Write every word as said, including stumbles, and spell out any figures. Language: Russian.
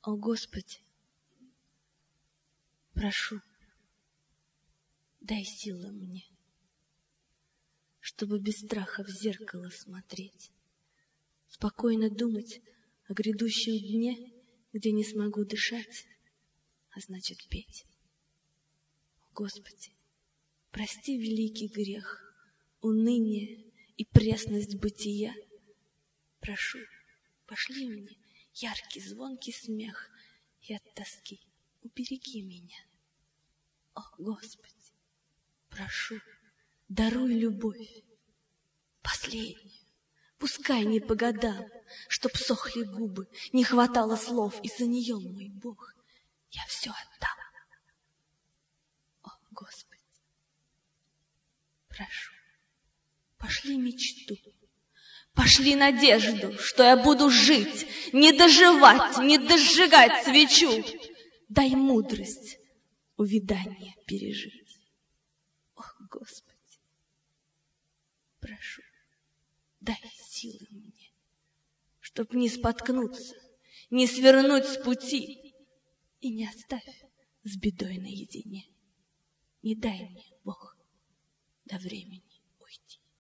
О Господи, прошу, дай силы мне, чтобы без страха в зеркало смотреть, спокойно думать о грядущем дне, где не смогу дышать, а значит петь. О Господи, прости великий грех, уныние и пресность бытия. Прошу, пошли мне яркий звонкий смех, и от тоски убереги меня. О Господи, прошу, даруй любовь, последнюю, пускай не по годам, чтоб сохли губы, не хватало слов, и за нее, мой Бог, я все отдам. О Господи, прошу, пошли мечту, пошли надежду, что я буду жить, не доживать, не дожигать свечу. Дай мудрость увядание пережить. О, Господи, прошу, дай силы мне, чтоб не споткнуться, не свернуть с пути, и не оставь с бедой наедине. Не дай мне, Бог, до времени уйти.